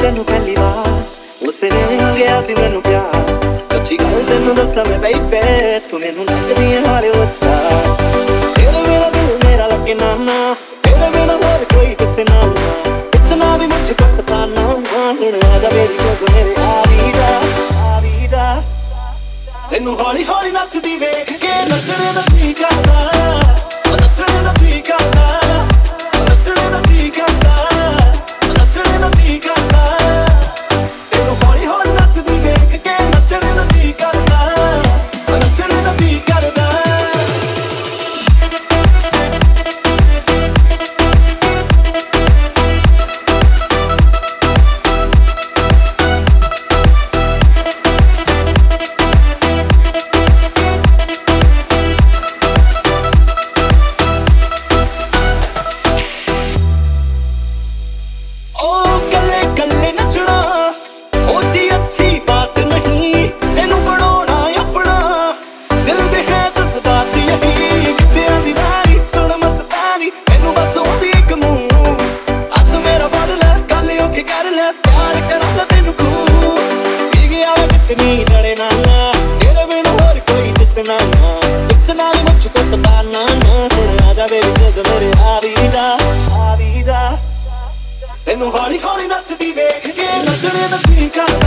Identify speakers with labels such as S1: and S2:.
S1: तेनू पहली बार उसने गया सी मैनू प्यार सच्ची गल तेनू दसा मैं बेबे तू मैनू लगदी है हॉलीवुड स्टार तेरे बिना दिल मेरा लगे नाना तेरे बिना और कोई किसे नाना इतना भी मुझको सताना हुण आजा मेरी कोस मेरे आ भी जा तेनू हौली हौली नचदी वेख के नचने दा जी करदा नचने दा जी करदा नचने दा जी करदा नचने दा जी करदा तेनू हौली हौली नचदी वेख के नचने दा जी करदा नचने दा जी करदा इतना भी मुझको सताना आजा बेबी कोस मेरे आ भी जा तेनू हौली हौली नचदी वेख के नचने दा जी करदा